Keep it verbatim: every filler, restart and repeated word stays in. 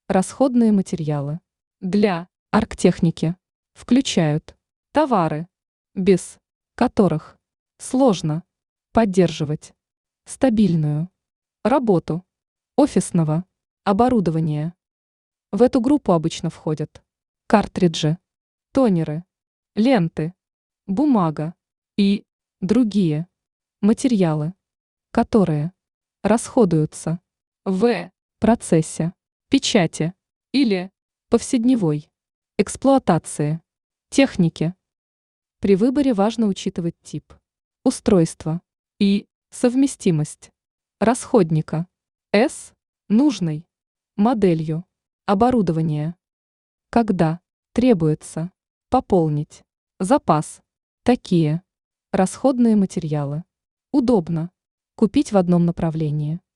Расходные материалы для оргтехники включают товары, без которых сложно поддерживать стабильную работу офисного оборудования. В эту группу обычно входят картриджи, тонеры, ленты, бумага и другие материалы, которые расходуются в процессе печати или повседневой эксплуатации техники. При выборе важно учитывать тип устройства и совместимость расходника с нужной моделью оборудования. Когда требуется пополнить запас, такие расходные материалы удобно купить в одном направлении.